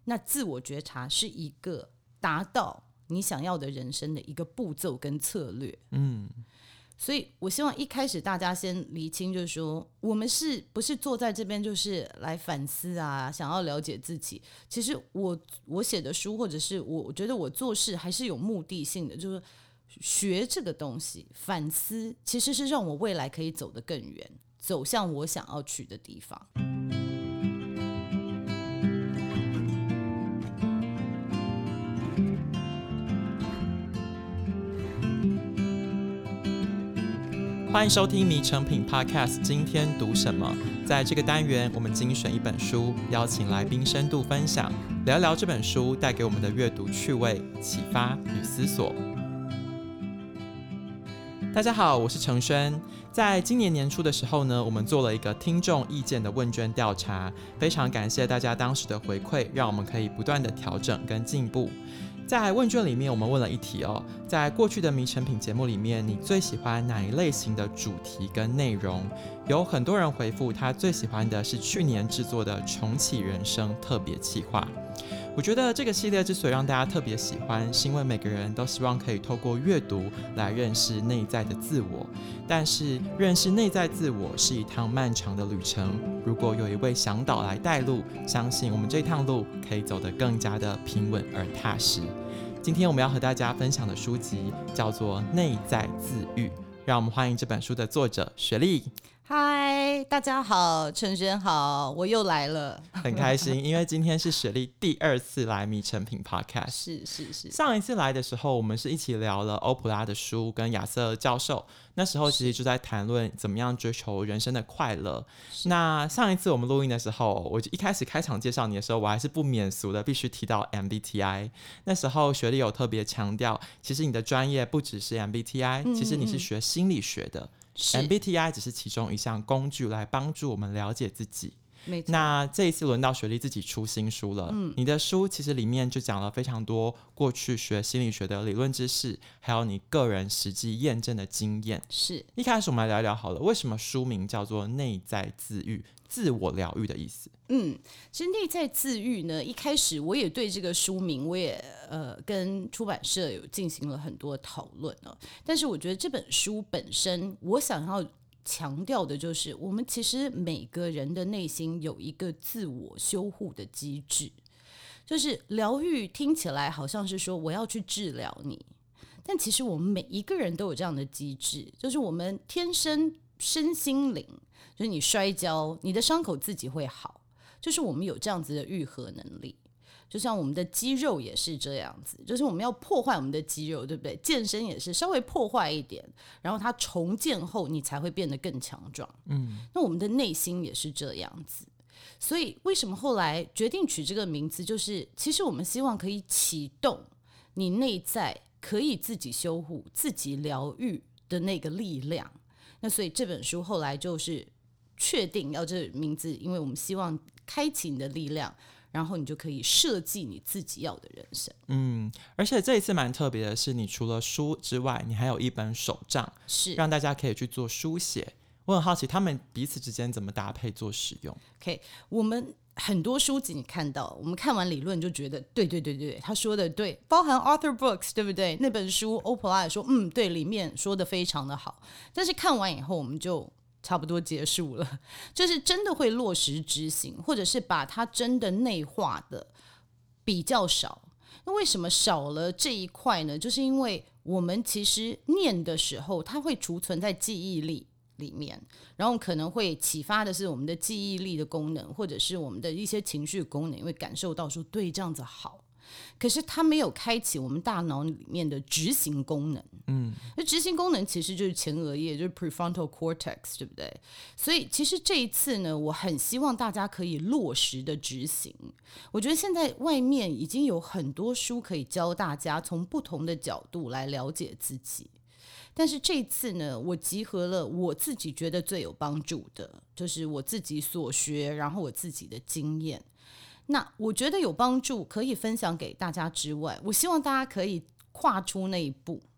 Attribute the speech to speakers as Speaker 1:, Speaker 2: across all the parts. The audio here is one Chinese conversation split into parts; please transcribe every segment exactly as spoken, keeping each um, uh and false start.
Speaker 1: 那自我觉察是一个达到你想要的人生的一个步骤跟策略。
Speaker 2: 嗯，
Speaker 1: 所以我希望一开始大家先厘清，就是说我们是不是坐在这边就是来反思啊，想要了解自己。其实我我写的书，或者是我我觉得我做事还是有目的性的，就是学这个东西，反思其实是让我未来可以走得更远，走向我想要去的地方。
Speaker 2: 欢迎收听迷成品 Podcast 今天读什么。在这个单元我们精选一本书，邀请来宾深度分享，聊聊这本书带给我们的阅读趣味、启发与思索。大家好，我是程轩。在今年年初的时候呢，我们做了一个听众意见的问卷调查，非常感谢大家当时的回馈，让我们可以不断的调整跟进步。在问卷里面我们问了一题哦，在过去的迷成品节目里面，你最喜欢哪一类型的主题跟内容？有很多人回复他最喜欢的是去年制作的重启人生特别企划。我觉得这个系列之所以让大家特别喜欢，是因为每个人都希望可以透过阅读来认识内在的自我，但是认识内在自我是一趟漫长的旅程，如果有一位向导来带路，相信我们这趟路可以走得更加的平稳而踏实。今天我们要和大家分享的书籍叫做《内在自愈》，让我们欢迎这本书的作者雪莉。
Speaker 1: 嗨，大家好，陈轩好，我又来了，
Speaker 2: 很开心，因为今天是雪莉第二次来迷成品 Podcast。
Speaker 1: 是是是，
Speaker 2: 上一次来的时候，我们是一起聊了欧普拉的书，跟亚瑟教授。那时候其实就在谈论怎么样追求人生的快乐。那上一次我们录音的时候，我一开始开场介绍你的时候，我还是不免俗的必须提到 M B T I。那时候雪莉有特别强调，其实你的专业不只是 M B T I，、嗯、其实你是学心理学的。M B T I 只是其中一项工具，来帮助我们了解自己。那这一次轮到雪莉自己出新书了、嗯、你的书其实里面就讲了非常多过去学心理学的理论知识，还有你个人实际验证的经验。
Speaker 1: 是，
Speaker 2: 一开始我们来聊聊好了，为什么书名叫做内在自愈，自我疗愈的意思？
Speaker 1: 嗯，其实内在自愈呢，一开始我也对这个书名，我也呃跟出版社有进行了很多讨论哦。但是我觉得这本书本身，我想要强调的就是，我们其实每个人的内心有一个自我修护的机制。就是疗愈听起来好像是说我要去治疗你，但其实我们每一个人都有这样的机制，就是我们天生身心灵，就是你摔跤，你的伤口自己会好，就是我们有这样子的愈合能力。就像我们的肌肉也是这样子，就是我们要破坏我们的肌肉，对不对？健身也是稍微破坏一点，然后它重建后你才会变得更强壮。嗯，那我们的内心也是这样子。所以为什么后来决定取这个名字，就是其实我们希望可以启动你内在可以自己修护、自己疗愈的那个力量。那所以这本书后来就是确定要这个名字，因为我们希望开启你的力量，然后你就可以设计你自己要的人生。
Speaker 2: 嗯，而且这一次蛮特别的是，你除了书之外，你还有一本手账，
Speaker 1: 是让
Speaker 2: 大家可以去做书写。我很好奇他们彼此之间怎么搭配做使用。
Speaker 1: OK， 我们很多书籍你看到，我们看完理论就觉得对对对对，他说的对，包含 Author Books 对不对？那本书欧普拉也说嗯对，里面说的非常的好，但是看完以后我们就差不多结束了，就是真的会落实执行，或者是把它真的内化的比较少。那为什么少了这一块呢？就是因为我们其实念的时候，它会储存在记忆力里面，然后可能会启发的是我们的记忆力的功能，或者是我们的一些情绪功能，因为感受到说对这样子好，可是它没有开启我们大脑里面的执行功能。嗯，那执行功能其实就是前额叶，就是 prefrontal cortex， 对不对？所以其实这一次呢，我很希望大家可以落实的执行。我觉得现在外面已经有很多书可以教大家从不同的角度来了解自己。但是这次呢，我集合了我自己觉得最有帮助的，就是我自己所学，然后我自己的经验。那我觉得有帮助可以分享给大家之外，我希望大家可以跨出那一步，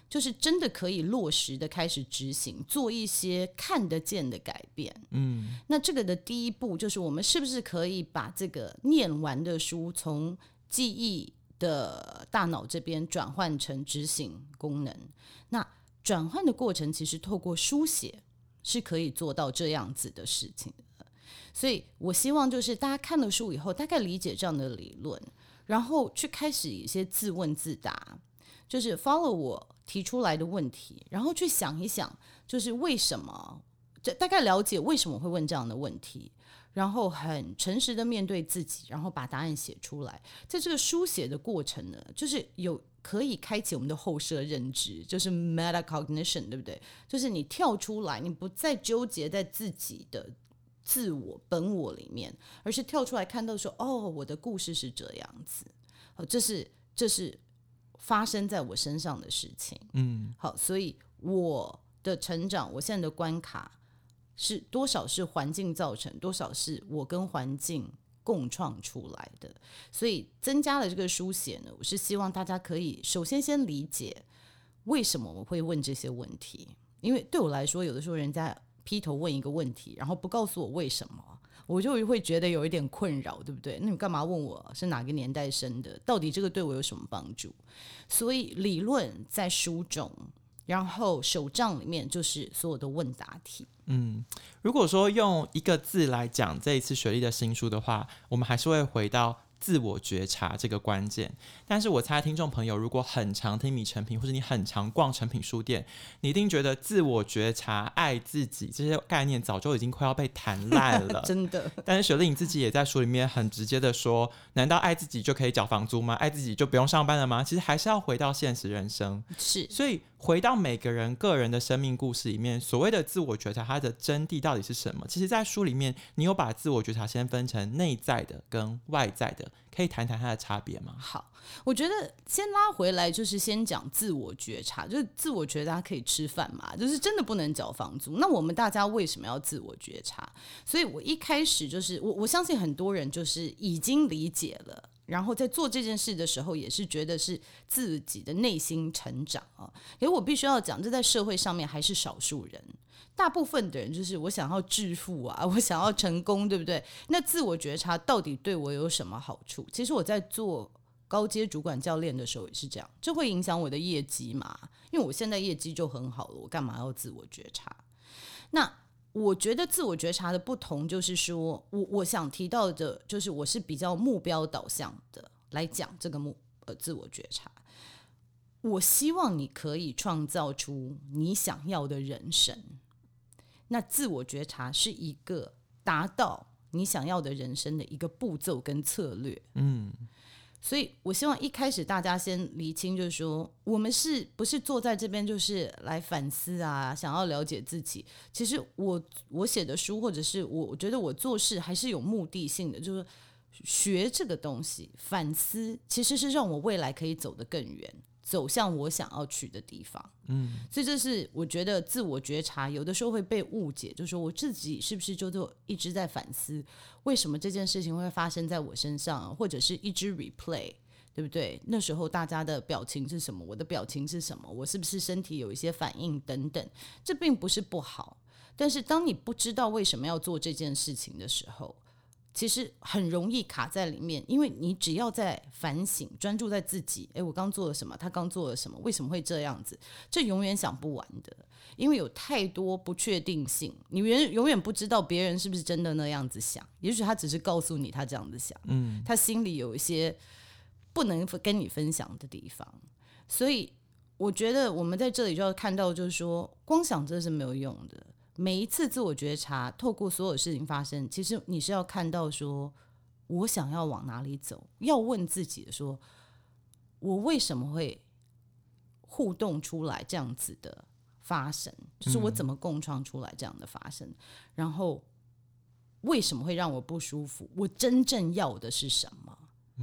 Speaker 1: 就是真的可以落实的开始执行，做一些看得见的改变。
Speaker 2: 嗯，
Speaker 1: 那这个的第一步就是我们是不是可以把这个念完的书从记忆的大脑这边转换成执行功能？那转换的过程其实透过书写是可以做到这样子的事情的。所以我希望就是大家看了书以后大概理解这样的理论，然后去开始一些自问自答，就是 follow 我提出来的问题，然后去想一想就是为什么，大概了解为什么会问这样的问题，然后很诚实的面对自己，然后把答案写出来。在这个书写的过程呢，就是有可以开启我们的后设认知，就是 metacognition， 对不对？就是你跳出来，你不再纠结在自己的自我本我里面，而是跳出来看到说，哦，我的故事是这样子，这是这是发生在我身上的事情。
Speaker 2: 嗯，
Speaker 1: 好，所以我的成长，我现在的关卡是多少是环境造成，多少是我跟环境共创出来的。所以增加了这个书写呢，我是希望大家可以首先先理解为什么我会问这些问题，因为对我来说，有的时候人家劈头问一个问题，然后不告诉我为什么，我就会觉得有一点困扰，对不对？那你干嘛问我是哪个年代生的？到底这个对我有什么帮助？所以理论在书中，然后手账里面就是所有的问答题。
Speaker 2: 嗯，如果说用一个字来讲这一次雪莉的新书的话，我们还是会回到自我觉察这个关键。但是我猜听众朋友如果很常听米成品，或者你很常逛成品书店，你一定觉得自我觉察、爱自己这些概念早就已经快要被谈烂了
Speaker 1: 真的。
Speaker 2: 但是雪莉你自己也在书里面很直接的说，难道爱自己就可以缴房租吗？爱自己就不用上班了吗？其实还是要回到现实人生。
Speaker 1: 是，
Speaker 2: 所以回到每个人个人的生命故事里面，所谓的自我觉察它的真谛到底是什么？其实在书里面你有把自我觉察先分成内在的跟外在的，可以谈谈它的差别吗？
Speaker 1: 好，我觉得先拉回来就是先讲自我觉察，就是自我觉察可以吃饭嘛，就是真的不能缴房租。那我们大家为什么要自我觉察？所以我一开始就是我我相信很多人就是已经理解了，然后在做这件事的时候也是觉得是自己的内心成长啊。可是我必须要讲，这在社会上面还是少数人，大部分的人就是我想要致富啊，我想要成功，对不对？那自我觉察到底对我有什么好处？其实我在做高阶主管教练的时候也是这样，这会影响我的业绩嘛？因为我现在业绩就很好了，我干嘛要自我觉察？那我觉得自我觉察的不同就是说，我我想提到的就是我是比较目标导向的来讲这个目呃自我觉察。我希望你可以创造出你想要的人生，那自我觉察是一个达到你想要的人生的一个步骤跟策略。
Speaker 2: 嗯，
Speaker 1: 所以我希望一开始大家先厘清，就是说我们是不是坐在这边就是来反思啊，想要了解自己。其实我我写的书，或者是我我觉得我做事还是有目的性的，就是学这个东西，反思其实是让我未来可以走得更远，走向我想要去的地方。
Speaker 2: 嗯，
Speaker 1: 所以这是我觉得自我觉察有的时候会被误解，就是说我自己是不是就一直在反思为什么这件事情会发生在我身上，或者是一直 replay， 对不对？那时候大家的表情是什么，我的表情是什么，我是不是身体有一些反应等等，这并不是不好。但是当你不知道为什么要做这件事情的时候，其实很容易卡在里面，因为你只要在反省，专注在自己，诶，我刚做了什么，他刚做了什么，为什么会这样子，这永远想不完的，因为有太多不确定性，你永远不知道别人是不是真的那样子想，也许他只是告诉你他这样子想，嗯，他心里有一些不能跟你分享的地方。所以我觉得我们在这里就要看到，就是说光想这是没有用的。每一次自我觉察，透过所有事情发生，其实你是要看到说我想要往哪里走，要问自己说我为什么会互动出来这样子的发生，就是我怎么共创出来这样的发生，嗯，然后为什么会让我不舒服，我真正要的是什么。嗯，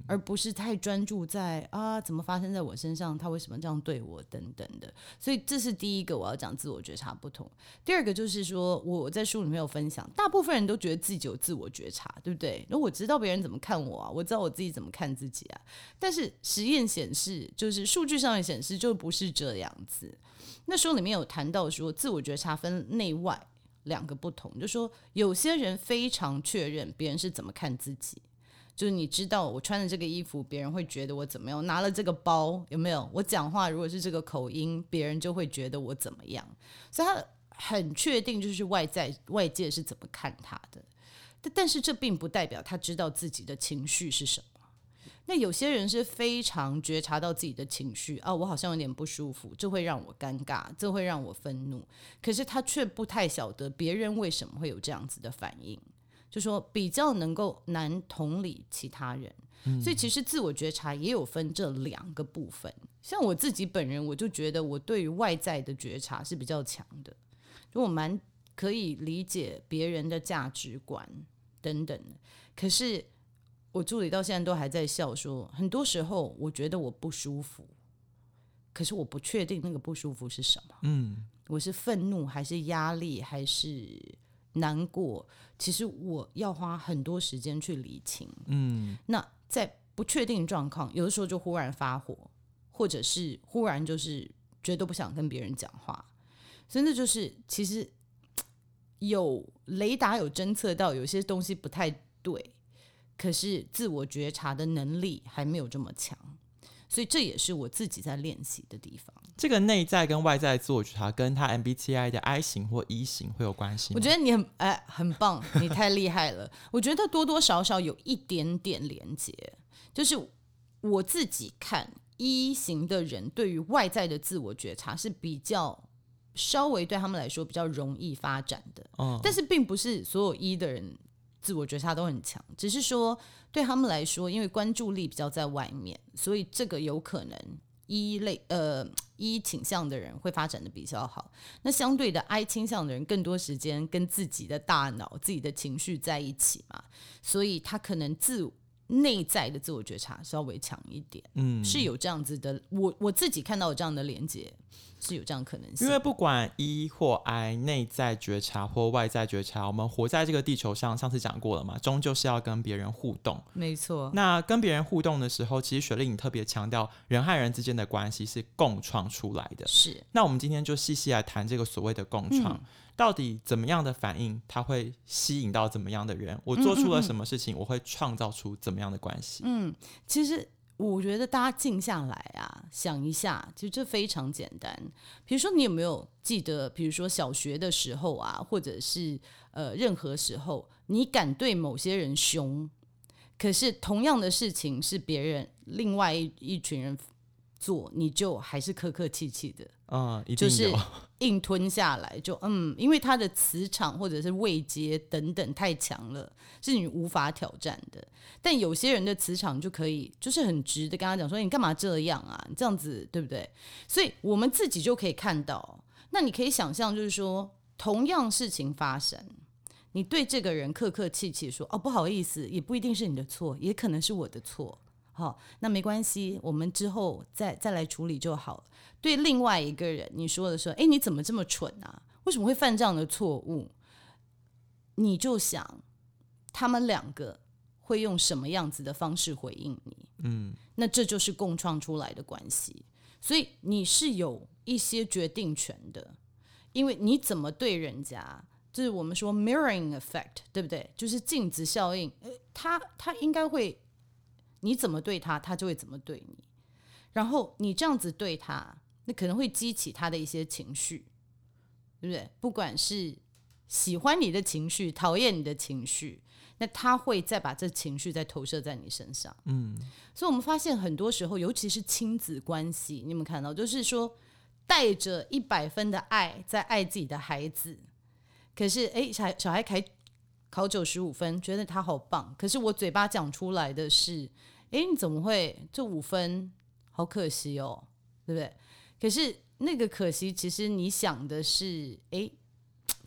Speaker 1: 而不是太专注在啊怎么发生在我身上，他为什么这样对我等等的。所以这是第一个我要讲自我觉察不同。第二个就是说，我在书里面有分享，大部分人都觉得自己有自我觉察，对不对？那我知道别人怎么看我啊，我知道我自己怎么看自己啊。但是实验显示，就是数据上面显示就不是这样子。那书里面有谈到说，自我觉察分内外两个不同，就说有些人非常确认别人是怎么看自己，就是你知道我穿的这个衣服别人会觉得我怎么样，我拿了这个包有没有，我讲话如果是这个口音别人就会觉得我怎么样，所以他很确定就是外在外界是怎么看他的。但是这并不代表他知道自己的情绪是什么。那有些人是非常觉察到自己的情绪啊，我好像有点不舒服，这会让我尴尬，这会让我愤怒，可是他却不太晓得别人为什么会有这样子的反应，就说比较能够难同理其他人。嗯、所以其实自我觉察也有分这两个部分。像我自己本人，我就觉得我对于外在的觉察是比较强的，就我蛮可以理解别人的价值观等等的。可是我助理到现在都还在笑说，很多时候我觉得我不舒服，可是我不确定那个不舒服是什么。嗯，我是愤怒还是压力还是难过，其实我要花很多时间去理清。嗯，那在不确定状况，有的时候就忽然发火，或者是忽然就是觉得不想跟别人讲话，所以那就是其实有雷达有侦测到有些东西不太对，可是自我觉察的能力还没有这么强，所以这也是我自己在练习的地方。
Speaker 2: 这个内在跟外在的自我觉察跟他 M B T I 的 I 型或 E 型会有关系吗？
Speaker 1: 我觉得你很哎很棒，你太厉害了。我觉得多多少少有一点点连结，就是我自己看 E 型的人对于外在的自我觉察是比较稍微对他们来说比较容易发展的，嗯、但是并不是所有 E 的人自我觉察都很强，只是说对他们来说，因为关注力比较在外面，所以这个有可能一类呃一倾向的人会发展的比较好。那相对的 I 倾向的人，更多时间跟自己的大脑、自己的情绪在一起嘛，所以他可能自内在的自我觉察稍微强一点，嗯，是有这样子的。我我自己看到有这样的连结。是有这样可能性，
Speaker 2: 因为不管 E 或 I 内在觉察或外在觉察，我们活在这个地球上，上次讲过了嘛，终究是要跟别人互动。
Speaker 1: 没错。那
Speaker 2: 跟别人互动的时候，其实雪莉你特别强调人和人之间的关系是共创出来的。
Speaker 1: 是。
Speaker 2: 那我们今天就细细来谈这个所谓的共创、嗯，到底怎么样的反应它会吸引到怎么样的人？我做出了什么事情，嗯嗯嗯我会创造出怎么样的关系？
Speaker 1: 嗯，其实。我觉得大家静下来啊，想一下，其实这非常简单。比如说，你有没有记得，比如说小学的时候啊，或者是呃任何时候，你敢对某些人凶，可是同样的事情是别人另外 一, 一群人做，你就还是客客气气的，
Speaker 2: 嗯，一定有，
Speaker 1: 就是硬吞下来，就嗯，因为他的磁场或者是位阶等等太强了，是你无法挑战的。但有些人的磁场就可以，就是很直的跟他讲说，你干嘛这样啊？你这样子对不对？所以我们自己就可以看到。那你可以想象，就是说，同样事情发生，你对这个人客客气气说，哦，不好意思，也不一定是你的错，也可能是我的错。好，那没关系，我们之后再再来处理就好了。对另外一个人，你说的说，哎，你怎么这么蠢啊？为什么会犯这样的错误？你就想，他们两个会用什么样子的方式回应你？嗯，那这就是共创出来的关系。所以你是有一些决定权的，因为你怎么对人家，就是我们说 mirroring effect， 对不对？就是镜子效应，他他应该会。你怎么对他，他就会怎么对你。然后你这样子对他，那可能会激起他的一些情绪，对不对？不管是喜欢你的情绪、讨厌你的情绪，那他会再把这情绪再投射在你身上。嗯，所以我们发现很多时候，尤其是亲子关系，你有没有看到？就是说，带着一百分的爱在爱自己的孩子，可是哎，小小孩开。考九十五分，觉得他好棒，可是我嘴巴讲出来的是，哎，你怎么会这五分？好可惜哦，对不对？可是那个可惜，其实你想的是，哎，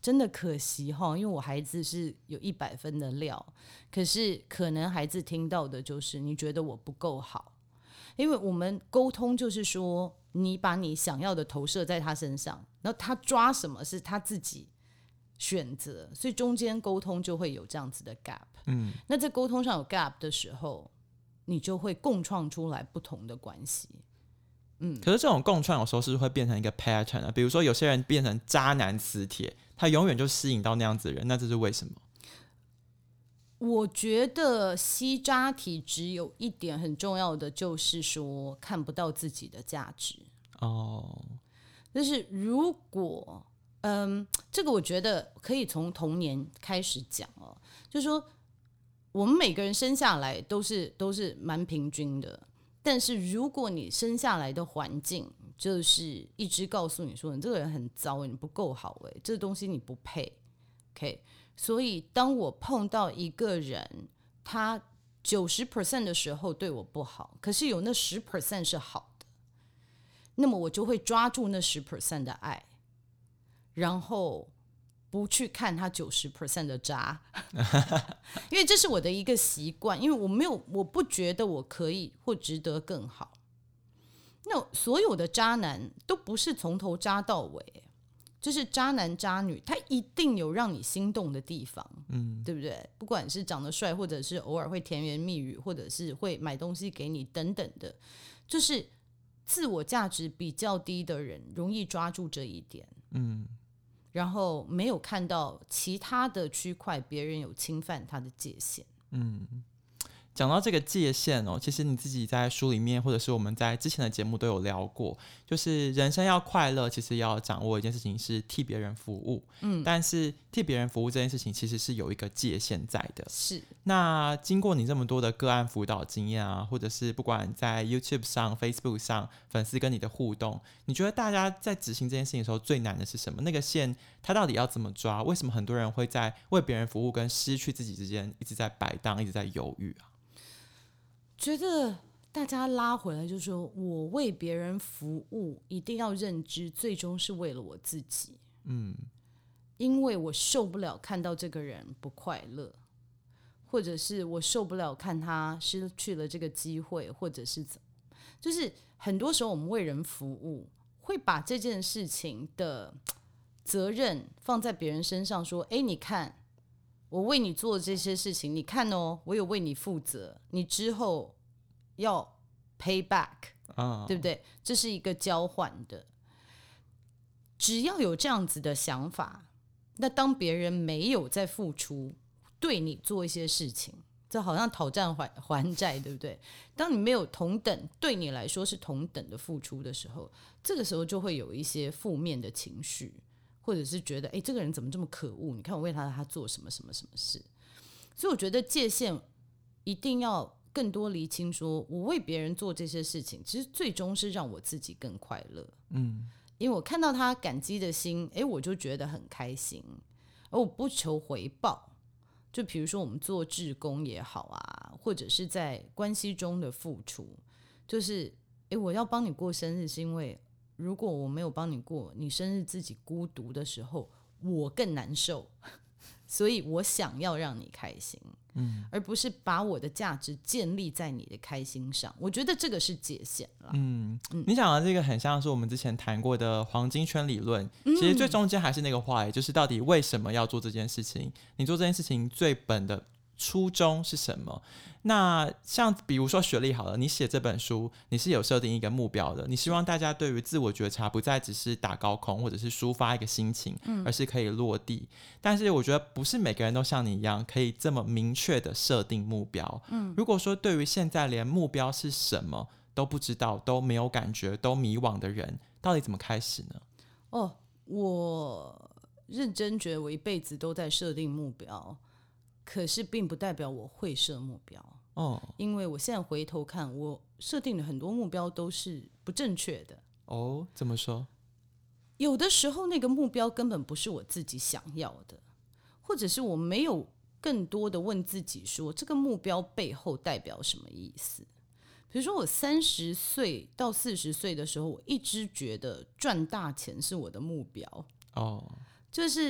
Speaker 1: 真的可惜哈，因为我孩子是有一百分的料，可是可能孩子听到的就是你觉得我不够好，因为我们沟通就是说，你把你想要的投射在他身上，然后他抓什么是他自己选择，所以中间沟通就会有这样子的 gap。嗯，那在沟通上有 gap 的时候，你就会共创出来不同的关系。嗯，
Speaker 2: 可是这种共创有时候是会变成一个 pattern 啊，比如说有些人变成渣男磁铁，他永远就吸引到那样子的人，那这是为什么？
Speaker 1: 我觉得吸渣体质有一点很重要的，就是说看不到自己的价值。哦，就是如果，嗯，这个我觉得可以从童年开始讲哦，就是说我们每个人生下来都是都是蛮平均的。但是如果你生下来的环境就是一直告诉你说你这个人很糟，你不够好，欸，这东西你不配 OK， 所以当我碰到一个人他 百分之九十 的时候对我不好，可是有那 百分之十 是好的，那么我就会抓住那 百分之十 的爱，然后不去看他 百分之九十 的渣因为这是我的一个习惯，因为我没有，我不觉得我可以或值得更好。那所有的渣男都不是从头渣到尾，就是渣男渣女他一定有让你心动的地方，嗯，对不对？不管是长得帅，或者是偶尔会甜言蜜语，或者是会买东西给你等等的，就是自我价值比较低的人容易抓住这一点，嗯，然后没有看到其他的区块别人有侵犯他的界限。
Speaker 2: 嗯，讲到这个界限哦，其实你自己在书里面或者是我们在之前的节目都有聊过，就是人生要快乐，其实要掌握一件事情是替别人服务，嗯，但是替别人服务这件事情其实是有一个界限在的。
Speaker 1: 是，
Speaker 2: 那经过你这么多的个案辅导经验啊，或者是不管在 YouTube 上 Facebook 上粉丝跟你的互动，你觉得大家在执行这件事情的时候最难的是什么？那个线它到底要怎么抓？为什么很多人会在为别人服务跟失去自己之间一直在摆荡，一直在犹豫啊？
Speaker 1: 觉得大家拉回来就是说，我为别人服务一定要认知最终是为了我自己，嗯，因为我受不了看到这个人不快乐，或者是我受不了看他失去了这个机会，或者是怎么，就是很多时候我们为人服务会把这件事情的责任放在别人身上，说哎，你看我为你做这些事情，你看哦，我有为你负责，你之后要 pay back，哦，对不对？这是一个交换的。只要有这样子的想法，那当别人没有在付出，对你做一些事情，这好像讨债还还债，对不对？当你没有同等，对你来说是同等的付出的时候，这个时候就会有一些负面的情绪。或者是觉得哎，这个人怎么这么可恶，你看我为他他做什么什么什么事。所以我觉得界限一定要更多厘清，说我为别人做这些事情其实最终是让我自己更快乐，嗯，因为我看到他感激的心，哎，我就觉得很开心，而我不求回报。就比如说我们做志工也好啊，或者是在关系中的付出，就是哎，我要帮你过生日是因为如果我没有帮你过，你生日自己孤独的时候，我更难受，所以我想要让你开心，嗯，而不是把我的价值建立在你的开心上。我觉得这个是界限了。嗯，
Speaker 2: 嗯，你讲的这个很像是我们之前谈过的黄金圈理论，嗯，其实最中间还是那个话，也就是到底为什么要做这件事情？你做这件事情最本的初衷是什么？那像比如说学历好了，你写这本书你是有设定一个目标的，你希望大家对于自我觉察不再只是打高空或者是抒发一个心情，嗯，而是可以落地。但是我觉得不是每个人都像你一样可以这么明确的设定目标，嗯，如果说对于现在连目标是什么都不知道，都没有感觉，都迷惘的人，到底怎么开始呢？
Speaker 1: 哦，我认真觉得我一辈子都在设定目标，可是并不代表我会设目标，哦，因为我现在回头看，我设定的很多目标都是不正确的。
Speaker 2: 哦，怎么说？
Speaker 1: 有的时候那个目标根本不是我自己想要的，或者是我没有更多的问自己说这个目标背后代表什么意思。比如说我三十岁到四十岁的时候，我一直觉得赚大钱是我的目标，哦，就是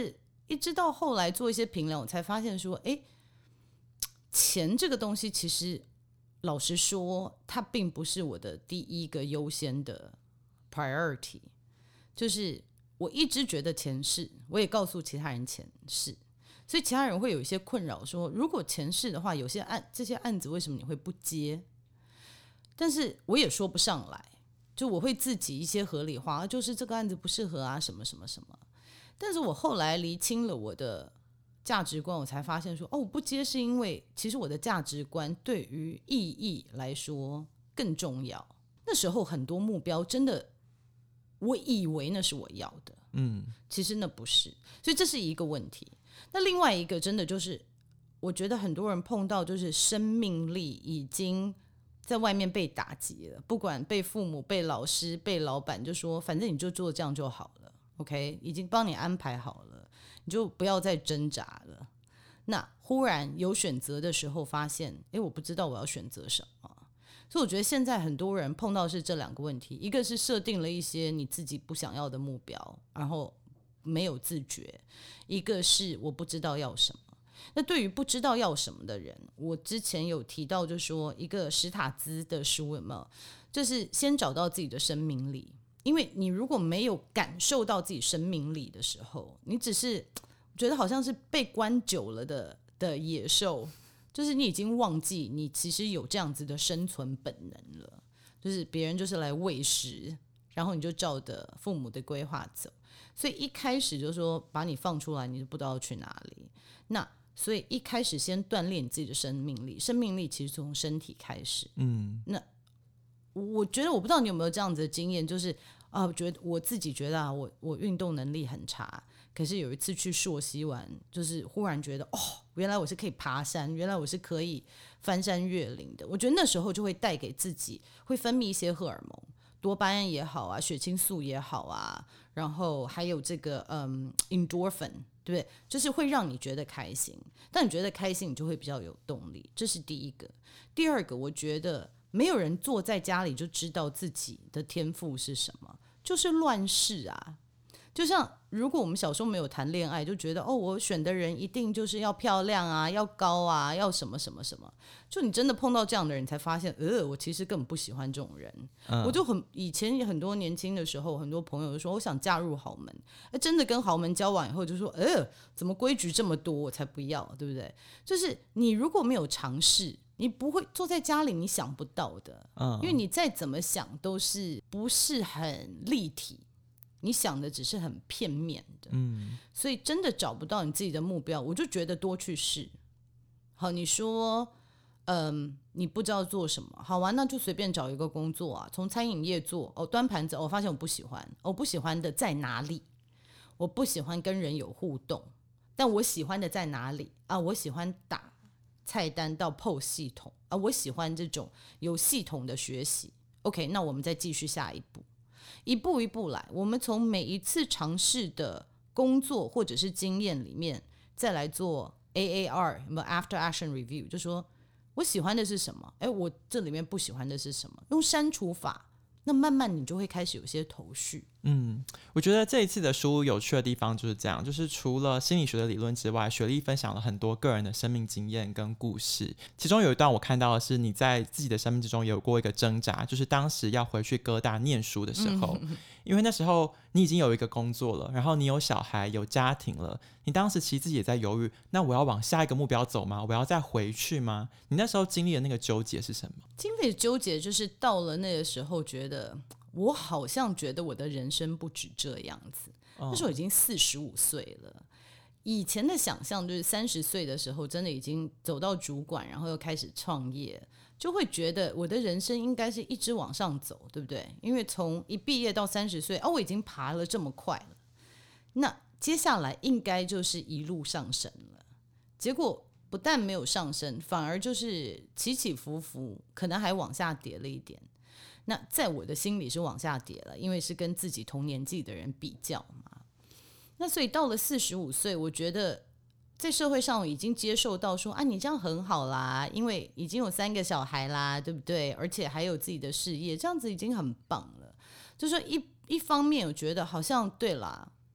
Speaker 1: 一直到后来做一些评量，我才发现说，哎，钱这个东西其实老实说，它并不是我的第一个优先的 priority。就是我一直觉得钱是，我也告诉其他人钱是，所以其他人会有一些困扰说，如果钱是的话，有些案这些案子为什么你会不接？但是我也说不上来，就我会自己一些合理化，就是这个案子不适合啊，什么什么什么。但是我后来厘清了我的价值观，我才发现说，哦，我不接是因为其实我的价值观对于意义来说更重要。那时候很多目标真的，我以为那是我要的，嗯，其实那不是，所以这是一个问题。那另外一个真的就是，我觉得很多人碰到就是生命力已经在外面被打击了，不管被父母、被老师、被老板，就说反正你就做这样就好了 ，OK， 已经帮你安排好了，你就不要再挣扎了。那忽然有选择的时候，发现，哎，我不知道我要选择什么。所以我觉得现在很多人碰到是这两个问题，一个是设定了一些你自己不想要的目标，然后没有自觉；一个是我不知道要什么。那对于不知道要什么的人，我之前有提到，就说一个史塔兹的书有没有，就是先找到自己的生命力。因为你如果没有感受到自己生命力的时候，你只是觉得好像是被关久了的的野兽，就是你已经忘记你其实有这样子的生存本能了，就是别人就是来喂食，然后你就照着父母的规划走，所以一开始就说把你放出来，你就不知道去哪里。那所以一开始先锻炼你自己的生命力，生命力其实从身体开始。嗯，那我觉得我不知道你有没有这样子的经验，就是啊，我觉得我自己觉得啊，我我运动能力很差，可是有一次去溯溪玩，就是忽然觉得哦，原来我是可以爬山，原来我是可以翻山越岭的。我觉得那时候就会带给自己，会分泌一些荷尔蒙，多巴胺也好啊，血清素也好啊，然后还有这个嗯 endorphin， 对不对？就是会让你觉得开心。当你觉得开心，你就会比较有动力，这是第一个。第二个，我觉得没有人坐在家里就知道自己的天赋是什么，就是乱试啊。就像如果我们小时候没有谈恋爱，就觉得哦，我选的人一定就是要漂亮啊，要高啊，要什么什么什么。就你真的碰到这样的人，你才发现，呃，我其实根本不喜欢这种人。嗯、我就很以前很多年轻的时候，很多朋友就说我想嫁入豪门，真的跟豪门交往以后，就说，呃，怎么规矩这么多，我才不要，对不对？就是你如果没有尝试，你不会坐在家里，你想不到的，嗯、因为你再怎么想都是不是很立体。你想的只是很片面的，嗯，所以真的找不到你自己的目标，我就觉得多去试。好，你说，嗯，你不知道做什么，好玩，那就随便找一个工作啊，从餐饮业做，哦，端盘子，哦，我发现我不喜欢，我不喜欢的在哪里？我不喜欢跟人有互动，但我喜欢的在哪里啊？我喜欢打菜单到 P O S 系统啊，我喜欢这种有系统的学习。OK， 那我们再继续下一步。一步一步来，我们从每一次尝试的工作或者是经验里面，再来做 A A R， 有没有 After Action Review， 就说我喜欢的是什么，哎，我这里面不喜欢的是什么，用删除法，那慢慢你就会开始有些头绪。
Speaker 2: 嗯，我觉得这一次的书有趣的地方就是这样，就是除了心理学的理论之外，雪莉分享了很多个人的生命经验跟故事。其中有一段我看到的是你在自己的生命之中有过一个挣扎，就是当时要回去哥大念书的时候，嗯、因为那时候你已经有一个工作了，然后你有小孩有家庭了，你当时其实自己也在犹豫，那我要往下一个目标走吗？我要再回去吗？你那时候经历的那个纠结是什么？
Speaker 1: 经历的纠结就是到了那个时候觉得我好像觉得我的人生不止这样子，那时候已经四十五岁了。以前的想象就是三十岁的时候真的已经走到主管，然后又开始创业，就会觉得我的人生应该是一直往上走，对不对？因为从一毕业到三十岁，哦，我已经爬了这么快了，那接下来应该就是一路上升了。结果不但没有上升，反而就是起起伏伏，可能还往下跌了一点。那在我的心里是往下跌了，因为是跟自己同年纪的人比较嘛。那所以到了四十五岁，我觉得在社会上我已经接受到说啊，你这样很好啦，因为已经有三个小孩啦，对不对？而且还有自己的事业，这样子已经很棒了。就说一一方面，我觉得好像对啦，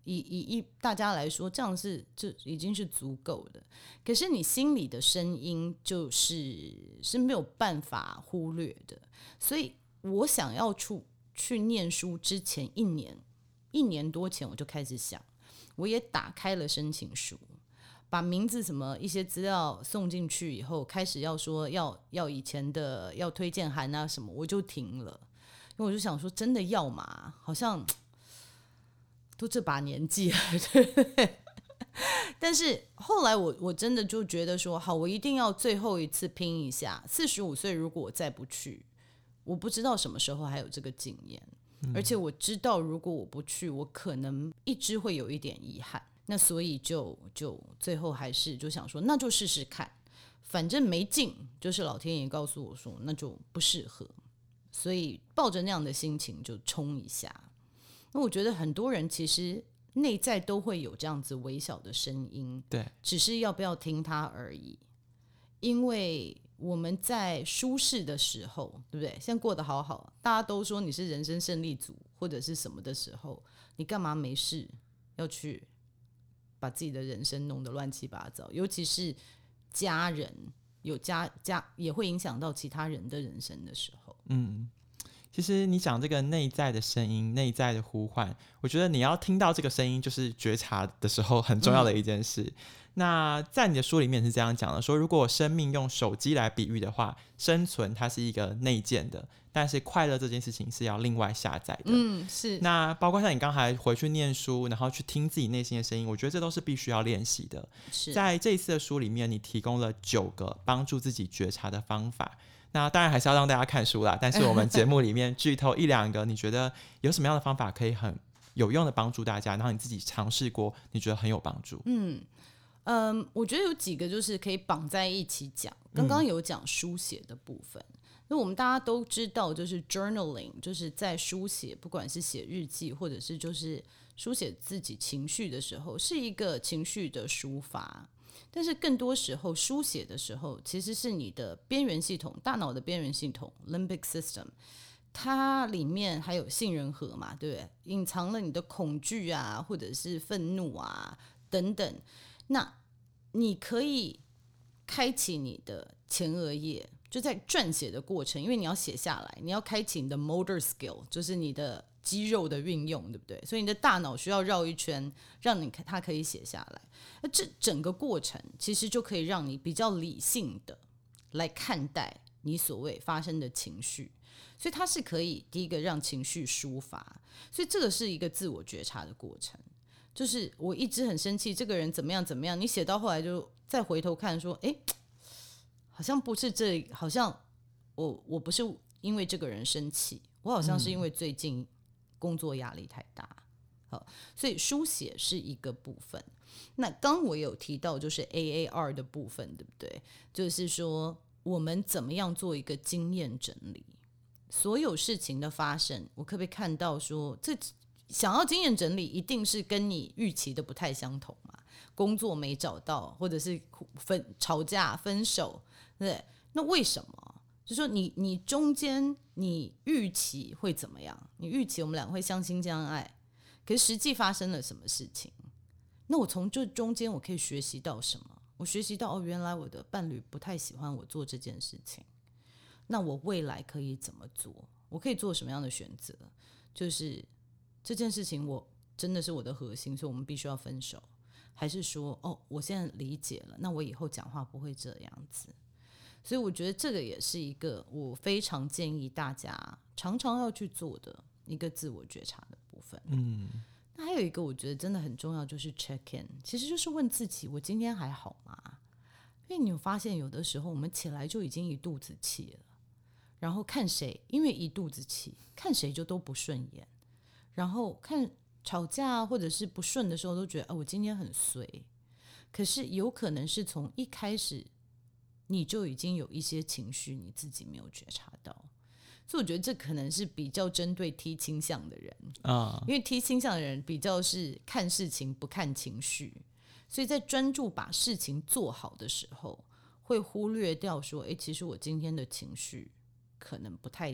Speaker 1: 以以以大家来说，这样是这已经是足够的。可是你心里的声音就是是没有办法忽略的。所以我想要出去念书之前一年一年多前，我就开始想，我也打开了申请书，把名字什么一些资料送进去以后，开始要说要要以前的要推荐函啊什么，我就停了，因为我就想说，真的要嘛？好像都这把年纪了，对不对？但是后来我我真的就觉得说，好，我一定要最后一次拼一下。四十五岁如果我再不去，我不知道什么时候还有这个经验，嗯、而且我知道如果我不去，我可能一直会有一点遗憾。那所以就就最后还是就想说，那就试试看，反正没进，就是老天爷告诉我说那就不适合，所以抱着那样的心情就冲一下。那我觉得很多人其实内在都会有这样子微小的声音，
Speaker 2: 对，
Speaker 1: 只是要不要听它而已。因为我们在舒适的时候，对不对？现在过得好好，大家都说你是人生胜利组或者是什么的时候，你干嘛没事要去把自己的人生弄得乱七八糟？尤其是家人有家家也会影响到其他人的人生的时候。
Speaker 2: 嗯，其实你讲这个内在的声音，内在的呼唤，我觉得你要听到这个声音，就是觉察的时候很重要的一件事。嗯、那在你的书里面是这样讲的，说如果生命用手机来比喻的话，生存它是一个内建的，但是快乐这件事情是要另外下载的。
Speaker 1: 嗯，是。
Speaker 2: 那包括像你刚才回去念书，然后去听自己内心的声音，我觉得这都是必须要练习的。
Speaker 1: 是
Speaker 2: 在这一次的书里面，你提供了九个帮助自己觉察的方法。那当然还是要让大家看书啦，但是我们节目里面剧透一两个，你觉得有什么样的方法可以很有用的帮助大家，然后你自己尝试过，你觉得很有帮助？
Speaker 1: 嗯嗯，我觉得有几个就是可以绑在一起讲。刚刚有讲书写的部分，那、嗯、我们大家都知道，就是 journaling， 就是在书写，不管是写日记或者是就是书写自己情绪的时候，是一个情绪的抒发。但是更多时候书写的时候，其实是你的边缘系统，大脑的边缘系统 limbic system， 它里面还有杏仁核嘛，对不对？隐藏了你的恐惧啊，或者是愤怒啊等等。那你可以开启你的前额叶，就在撰写的过程，因为你要写下来，你要开启你的 motor skill， 就是你的肌肉的运用，对不对？所以你的大脑需要绕一圈，让你它可以写下来。那这整个过程其实就可以让你比较理性的来看待你所谓发生的情绪，所以它是可以第一个让情绪抒发，所以这个是一个自我觉察的过程。就是我一直很生气，这个人怎么样怎么样，你写到后来就再回头看说，哎，好像不是这，好像我我不是因为这个人生气，我好像是因为最近工作压力太大。好，所以书写是一个部分。那刚我有提到就是 A A R 的部分，对不对？就是说我们怎么样做一个经验整理，所有事情的发生，我可不可以看到说，这想要经验整理，一定是跟你预期的不太相同嘛？工作没找到，或者是分吵架、分手，对不对？那为什么？就说你你中间你预期会怎么样？你预期我们俩会相亲相爱，可是实际发生了什么事情？那我从这中间我可以学习到什么？我学习到哦，原来我的伴侣不太喜欢我做这件事情。那我未来可以怎么做？我可以做什么样的选择？就是这件事情我真的是我的核心，所以我们必须要分手，还是说哦，我现在理解了，那我以后讲话不会这样子。所以我觉得这个也是一个我非常建议大家常常要去做的一个自我觉察的部分。
Speaker 2: 嗯，
Speaker 1: 那还有一个我觉得真的很重要，就是 check in， 其实就是问自己，我今天还好吗？因为你有发现有的时候我们起来就已经一肚子气了，然后看谁，因为一肚子气，看谁就都不顺眼，然后看吵架或者是不顺的时候都觉得、啊、我今天很衰。可是有可能是从一开始你就已经有一些情绪你自己没有觉察到，所以我觉得这可能是比较针对 T 倾向的人、
Speaker 2: 啊、
Speaker 1: 因为 T 倾向的人比较是看事情不看情绪，所以在专注把事情做好的时候会忽略掉说，诶，其实我今天的情绪可能不太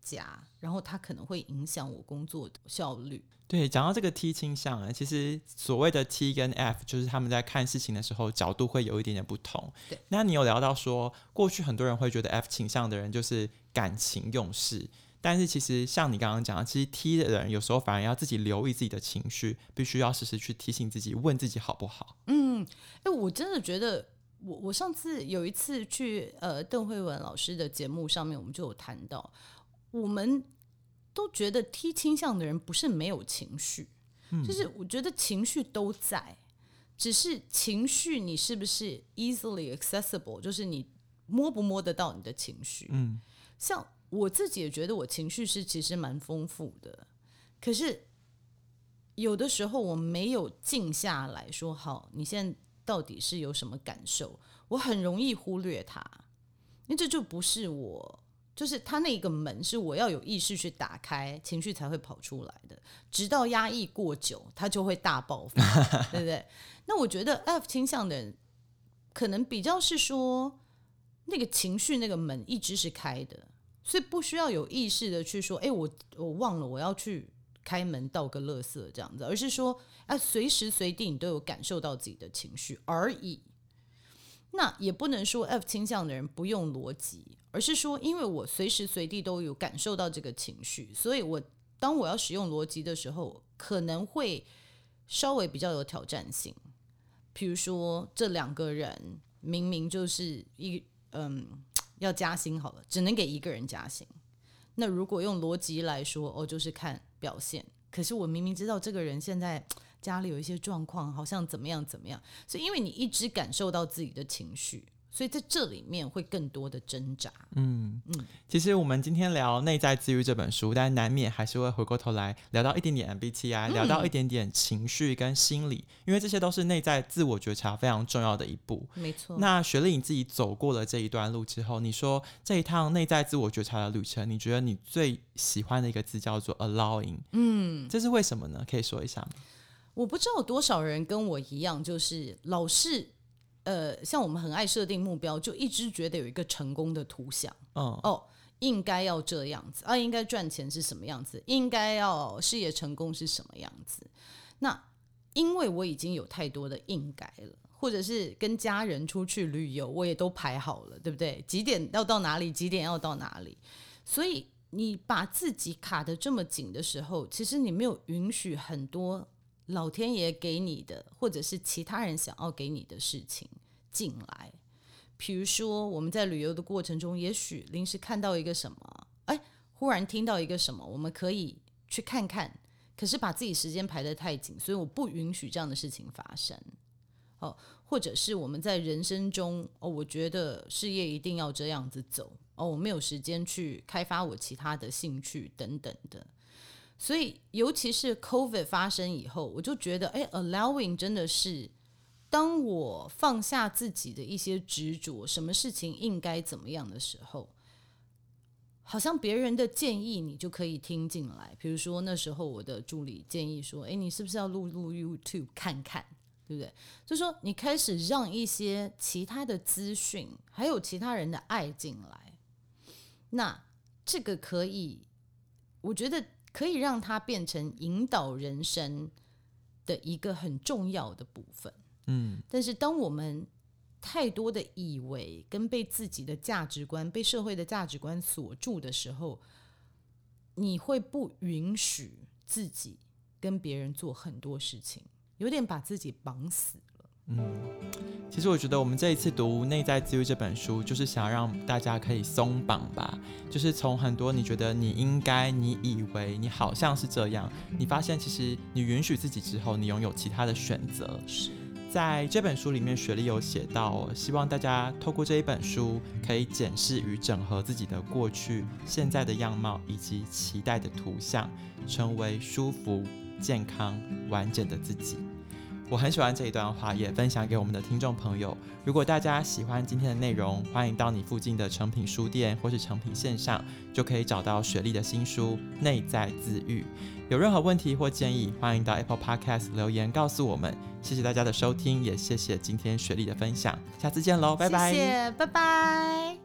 Speaker 1: 加，然后它可能会影响我工作的效率。
Speaker 2: 对，讲到这个 T 倾向，其实所谓的 T 跟 F 就是他们在看事情的时候角度会有一点点不同。
Speaker 1: 对，
Speaker 2: 那你有聊到说过去很多人会觉得 F 倾向的人就是感情用事，但是其实像你刚刚讲的，其实 T 的人有时候反而要自己留意自己的情绪，必须要时时去提醒自己，问自己好不好。
Speaker 1: 嗯，哎，我真的觉得我我上次有一次去呃邓慧文老师的节目上面，我们就有谈到，我们都觉得 T 倾向的人不是没有情绪，嗯、就是我觉得情绪都在，只是情绪你是不是 easily accessible， 就是你摸不摸得到你的情绪。嗯，像我自己也觉得我情绪是其实蛮丰富的，可是有的时候我没有静下来说好，你现在到底是有什么感受，我很容易忽略它，因为这就不是我，就是它那个门是我要有意识去打开，情绪才会跑出来的，直到压抑过久它就会大爆发对不对？那我觉得 F 倾向的人可能比较是说那个情绪那个门一直是开的，所以不需要有意识的去说哎，我我忘了我要去开门倒个垃圾这样子，而是说啊，随时随地你都有感受到自己的情绪而已。那也不能说 F 倾向的人不用逻辑，而是说因为我随时随地都有感受到这个情绪，所以我当我要使用逻辑的时候可能会稍微比较有挑战性。比如说这两个人明明就是一嗯要加薪好了，只能给一个人加薪，那如果用逻辑来说哦，就是看表现，可是我明明知道这个人现在家里有一些状况，好像怎么样怎么样，所以因为你一直感受到自己的情绪，所以在这里面会更多的挣扎。
Speaker 2: 嗯嗯，其实我们今天聊内在自愈这本书，但难免还是会回过头来聊到一点点 M B T I， 聊到一点点情绪跟心理、嗯、因为这些都是内在自我觉察非常重要的一步。
Speaker 1: 没错。
Speaker 2: 那雪莉你自己走过了这一段路之后，你说这一趟内在自我觉察的旅程，你觉得你最喜欢的一个字叫做 allowing， 嗯，这是为什么呢？可以说一下吗？
Speaker 1: 我不知道有多少人跟我一样，就是老是呃，像我们很爱设定目标，就一直觉得有一个成功的图像，嗯、哦，应该要这样子啊，应该赚钱是什么样子，应该要事业成功是什么样子。那因为我已经有太多的应该了，或者是跟家人出去旅游，我也都排好了，对不对？几点要到哪里，几点要到哪里，所以你把自己卡得这么紧的时候，其实你没有允许很多老天爷给你的，或者是其他人想要给你的事情进来。比如说我们在旅游的过程中，也许临时看到一个什么，哎，忽然听到一个什么，我们可以去看看，可是把自己时间排得太紧，所以我不允许这样的事情发生。哦，或者是我们在人生中，哦，我觉得事业一定要这样子走，哦，我没有时间去开发我其他的兴趣等等的。所以尤其是 COVID 发生以后，我就觉得哎 allowing 真的是当我放下自己的一些执着，什么事情应该怎么样的时候，好像别人的建议你就可以听进来。比如说那时候我的助理建议说，哎，你是不是要录录 YouTube 看看，对不对？就说你开始让一些其他的资讯还有其他人的爱进来，那这个可以，我觉得可以让它变成引导人生的一个很重要的部分。嗯，但是当我们太多的以为跟被自己的价值观、被社会的价值观锁住的时候，你会不允许自己跟别人做很多事情，有点把自己绑死了。
Speaker 2: 嗯，其实我觉得我们这一次读《内在自愈》这本书，就是想让大家可以松绑吧，就是从很多你觉得你应该、你以为你好像是这样，你发现其实你允许自己之后，你拥有其他的选择。
Speaker 1: 是
Speaker 2: 在这本书里面，雪莉有写到，希望大家透过这一本书，可以检视与整合自己的过去、现在的样貌以及期待的图像，成为舒服、健康、完整的自己。我很喜欢这一段话，也分享给我们的听众朋友。如果大家喜欢今天的内容，欢迎到你附近的诚品书店或是诚品线上，就可以找到雪莉的新书《内在自愈》。有任何问题或建议，欢迎到 Apple Podcast 留言告诉我们。谢谢大家的收听，也谢谢今天雪莉的分享，下次见喽，拜拜。
Speaker 1: 谢谢，拜拜。